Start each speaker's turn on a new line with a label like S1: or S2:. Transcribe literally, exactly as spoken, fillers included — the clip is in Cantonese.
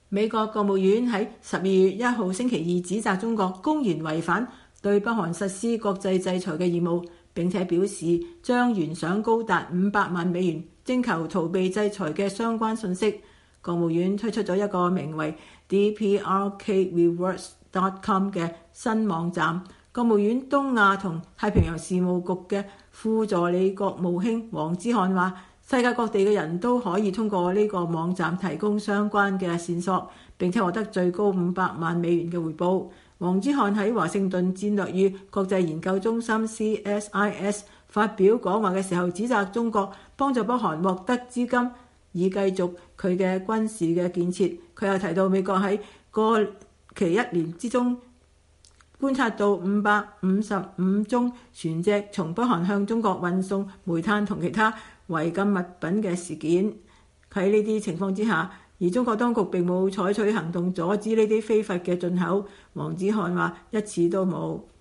S1: 美國國務院喺十二月一號星期二指責中國公然違反對北韓實施國際制裁嘅義務，並且表示將懸賞高達五百萬美元徵求逃避制裁嘅相關信息。國務院推出咗一個名為 D P R K Rewards dot com 嘅新網站。國務院東亞同太平洋事務局嘅副助理國務卿黃之漢話，世界各地嘅人都可以通過呢個網站提供相關嘅線索，並且獲得最高五百萬美元嘅回報。黃之漢喺華盛頓戰略與國際研究中心 C S I S 發表講話嘅時候，指責中國幫助北韓獲得資金，以繼續佢嘅軍事嘅建設。佢又提到美國喺過期一年之中觀察到五百五十五宗船隻從北韓向中國運送煤炭同其他違禁物品嘅事件。喺呢啲情況之下，而中國當局並冇採取行動阻止呢啲非法嘅進口。黃之漢話一次都冇。